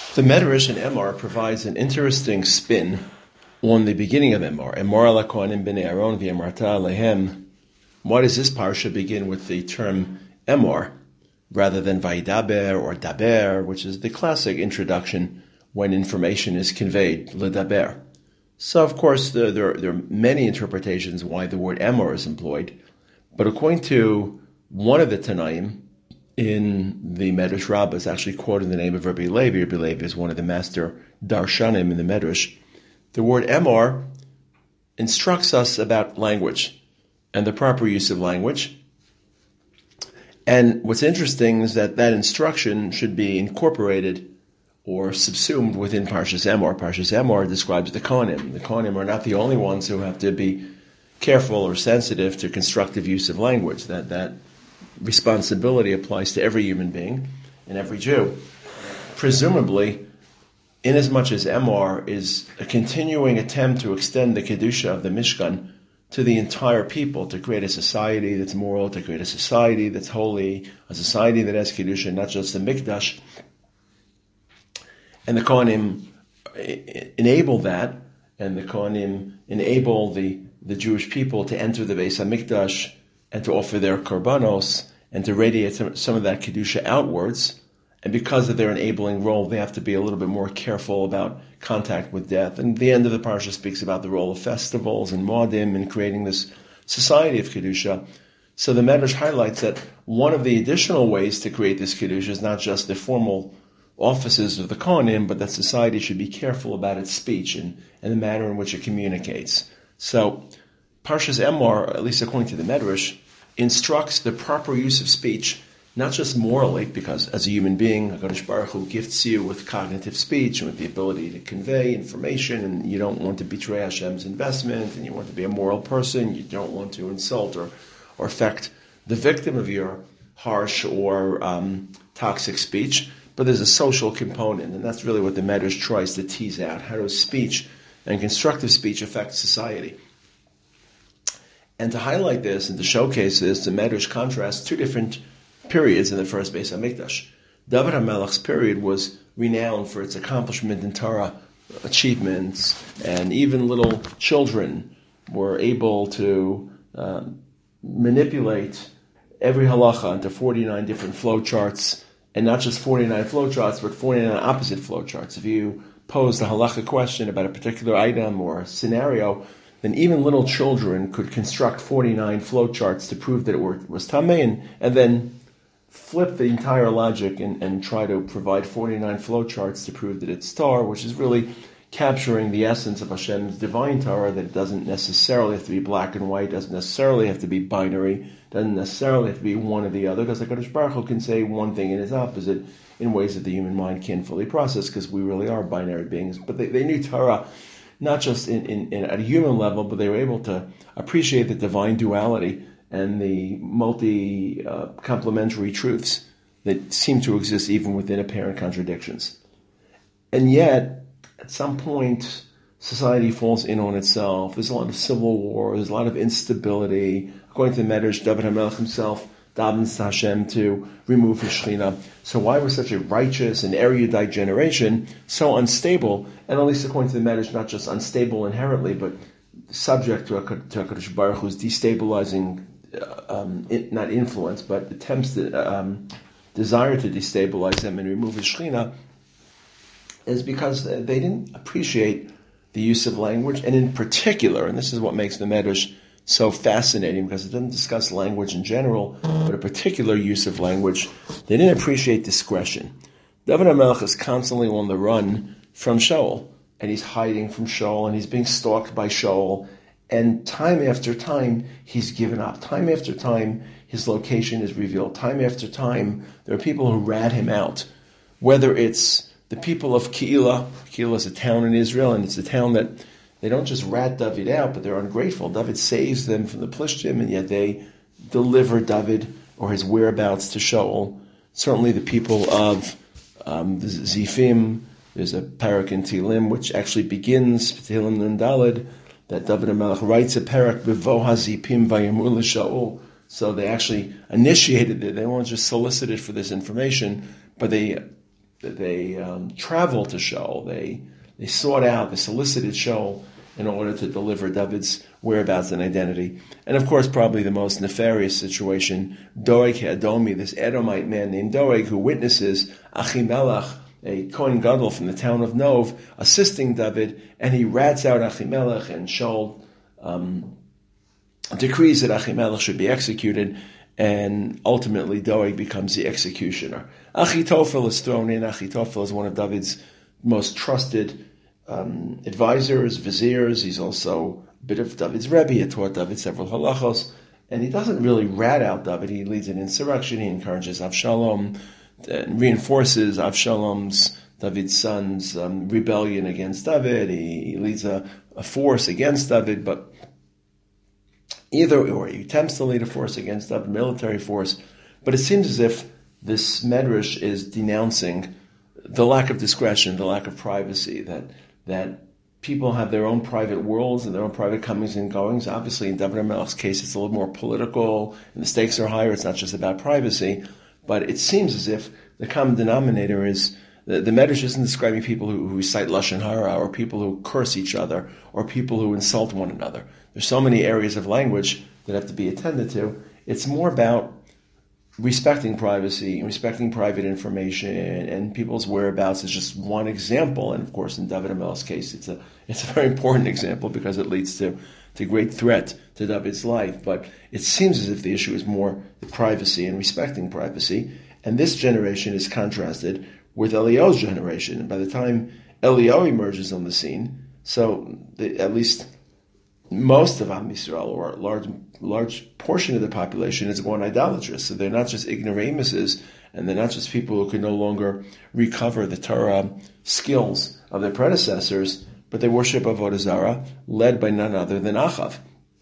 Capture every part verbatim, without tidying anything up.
The Medrash in Emor provides an interesting spin on the beginning of Emor. Emor ala kohanim b'nei Aaron v'emarta alehem. Why does this parsha begin with the term Emor rather than Vayidaber or Daber, which is the classic introduction when information is conveyed, L'daber? So, of course, there, there, there are many interpretations why the word Emor is employed, but according to one of the Tanaim, in the Medrash Rabbah is actually quoting the name of Rabbi Levi. Rabbi Levi is one of the master darshanim in the Medrash. The word Emor instructs us about language and the proper use of language. And what's interesting is that that instruction should be incorporated or subsumed within Parshas Emor. Parshas Emor describes the Kohanim. The Kohanim are not the only ones who have to be careful or sensitive to constructive use of language. That that responsibility applies to every human being and every Jew. Presumably, inasmuch as Emor is a continuing attempt to extend the Kedusha of the Mishkan to the entire people, to create a society that's moral, to create a society that's holy, a society that has Kedusha, not just the Mikdash. And the Kohanim enable that, and the Kohanim enable the, the Jewish people to enter the Beis HaMikdash and to offer their korbanos, and to radiate some, some of that Kedusha outwards. And because of their enabling role, they have to be a little bit more careful about contact with death. And the end of the parsha speaks about the role of festivals and Moadim in creating this society of Kedusha. So the Medrash highlights that one of the additional ways to create this Kedusha is not just the formal offices of the Kohanim, but that society should be careful about its speech and, and the manner in which it communicates. So Parshas Emor, at least according to the Medrash, instructs the proper use of speech, not just morally, because as a human being, HaKadosh Baruch Hu gifts you with cognitive speech and with the ability to convey information, and you don't want to betray Hashem's investment, and you want to be a moral person, you don't want to insult or, or affect the victim of your harsh or um, toxic speech, but there's a social component, and that's really what the Medrash tries to tease out. How does speech and constructive speech affect society? And to highlight this and to showcase this, the Medrash contrasts two different periods in the first Beis HaMikdash. David HaMelech's period was renowned for its accomplishment in Torah achievements, and even little children were able to uh, manipulate every halacha into forty-nine different flowcharts, and not just forty-nine flowcharts, but forty-nine opposite flowcharts. If you posed a halacha question about a particular item or scenario, then even little children could construct forty-nine flowcharts to prove that it were, was tamei, and, and then flip the entire logic and, and try to provide forty-nine flowcharts to prove that it's Torah, which is really capturing the essence of Hashem's divine Torah, that it doesn't necessarily have to be black and white, doesn't necessarily have to be binary, doesn't necessarily have to be one or the other, because HaKadosh Baruch Hu can say one thing and its opposite in ways that the human mind can't fully process, because we really are binary beings. But they, they knew Torah not just in, in, in at a human level, but they were able to appreciate the divine duality and the multi-complementary uh, truths that seem to exist even within apparent contradictions. And yet, at some point, society falls in on itself. There's a lot of civil war. There's a lot of instability. According to the Medrash, David HaMelech himself davens to Hashem to remove his Shekhinah. So why was such a righteous and erudite generation so unstable? And at least according to the Medrash, not just unstable inherently, but subject to HaKadosh Baruch Hu's destabilizing, uh, um, it, not influence, but attempts to, um, desire to destabilize them and remove his Shekhinah, is because they didn't appreciate the use of language, and in particular, and this is what makes the Medrash so fascinating, because it doesn't discuss language in general, but a particular use of language. They didn't appreciate discretion. David HaMelech is constantly on the run from Shaul, and he's hiding from Shaul, and he's being stalked by Shaul, and time after time, he's given up. Time after time, his location is revealed. Time after time, there are people who rat him out, whether it's the people of Keilah. Keilah is a town in Israel, and it's a town that they don't just rat David out, but they're ungrateful. David saves them from the Plishtim, and yet they deliver David or his whereabouts to Shaul. Certainly the people of um, the Zifim, there's a parak in Tehillim, which actually begins, Tehillim and Daled, that David HaMelech writes a parak, Bevo HaZipim Vayamur L'Shaul. So they actually initiated it. They weren't just solicited for this information, but they they um, traveled to Shaul. They they sought out, they solicited Shaul in order to deliver David's whereabouts and identity. And of course, probably the most nefarious situation, Doeg Edomi, this Edomite man named Doeg, who witnesses Achimelech, a Kohen Gadol from the town of Nov, assisting David, and he rats out Achimelech, and Shaul um, decrees that Achimelech should be executed, and ultimately Doeg becomes the executioner. Achitophel is thrown in. Achitophel is one of David's most trusted um, advisors, viziers. He's also a bit of David's Rebbe. He taught David several halachos, and he doesn't really rat out David. He leads an insurrection. He encourages Avshalom, and reinforces Avshalom's, David's son's, um, rebellion against David. He, he leads a, a force against David, but either, or he attempts to lead a force against David, military force, but it seems as if this medrash is denouncing the lack of discretion, the lack of privacy, that that people have their own private worlds and their own private comings and goings. Obviously, in David HaMelech's case, it's a little more political, and the stakes are higher. It's not just about privacy. But it seems as if the common denominator is the, the Medrash isn't describing people who, who recite Lashon Hara, or people who curse each other, or people who insult one another. There's so many areas of language that have to be attended to. It's more about respecting privacy, respecting private information, and people's whereabouts is just one example. And of course, in David HaMelech's case, it's a it's a very important example because it leads to to great threat to David's life. But it seems as if the issue is more the privacy and respecting privacy. And this generation is contrasted with Eliyahu's generation. And by the time Eliyahu emerges on the scene, so the, at least most of Am Yisrael, or a large large portion of the population, is going idolatrous. So they're not just ignoramuses, and they're not just people who can no longer recover the Torah skills of their predecessors, but they worship Avodah Zarah, led by none other than Achav.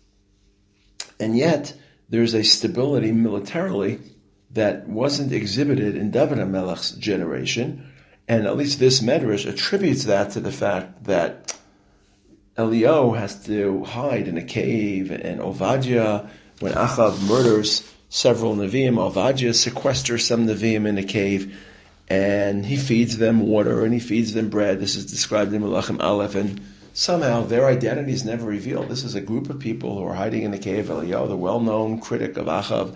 And yet, there's a stability militarily that wasn't exhibited in David HaMelech's generation, and at least this Medrash attributes that to the fact that Eliyahu has to hide in a cave, and Ovadia, when Achav murders several Nevi'im, Ovadia sequesters some Nevi'im in a cave, and he feeds them water, and he feeds them bread. This is described in Melachim Aleph, and somehow their identity is never revealed. This is a group of people who are hiding in the cave of Eliyahu, the well-known critic of Achav,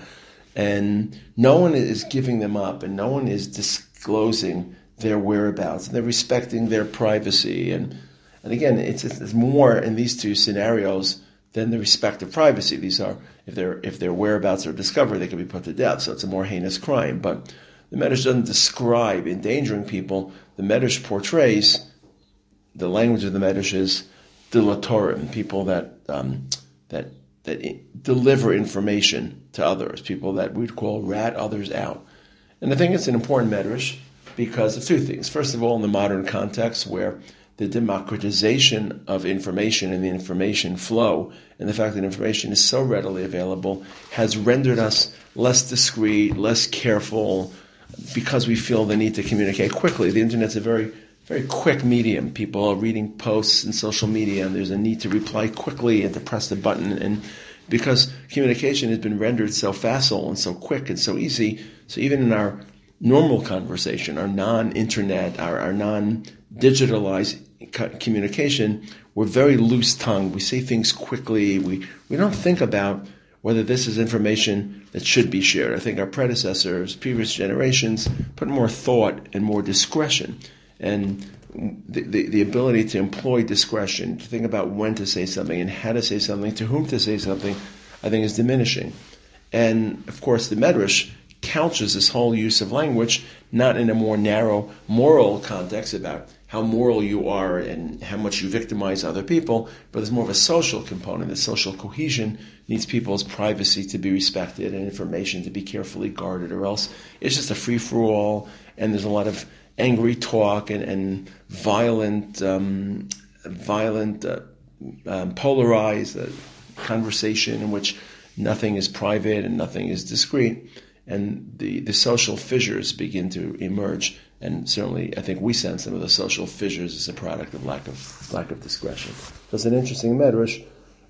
and no one is giving them up, and no one is disclosing their whereabouts, and they're respecting their privacy, and And again, it's, it's more in these two scenarios than the respect of privacy. These are, if their if their whereabouts are discovered, they can be put to death. So it's a more heinous crime. But the Medrash doesn't describe endangering people. The Medrash portrays, the language of the Medrash is dilatorim, people that um, that that deliver information to others, people that we'd call rat others out. And I think it's an important Medrash because of two things. First of all, in the modern context where the democratization of information and the information flow, and the fact that information is so readily available, has rendered us less discreet, less careful, because we feel the need to communicate quickly. The internet's a very, very quick medium. People are reading posts and social media, and there's a need to reply quickly and to press the button. And because communication has been rendered so facile and so quick and so easy, so even in our normal conversation, our non-internet, our, our non-digitalized communication, we're very loose-tongued. We say things quickly. We, we don't think about whether this is information that should be shared. I think our predecessors, previous generations, put more thought and more discretion. And the, the, the ability to employ discretion, to think about when to say something and how to say something, to whom to say something, I think is diminishing. And, of course, the Medrash couches this whole use of language not in a more narrow moral context about how moral you are and how much you victimize other people, but there's more of a social component. The social cohesion needs people's privacy to be respected and information to be carefully guarded, or else it's just a free-for-all, and there's a lot of angry talk and, and violent, um, violent, uh, um, polarized uh, conversation in which nothing is private and nothing is discreet. And the, the social fissures begin to emerge, and certainly I think we sense some of the social fissures as a product of lack of lack of discretion. So it's an interesting medrash,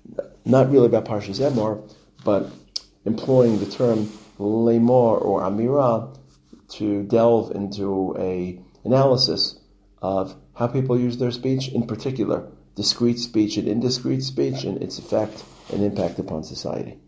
not really about Parshas Emor, but employing the term lemor or amira to delve into a analysis of how people use their speech, in particular, discrete speech and indiscrete speech, and its effect and impact upon society.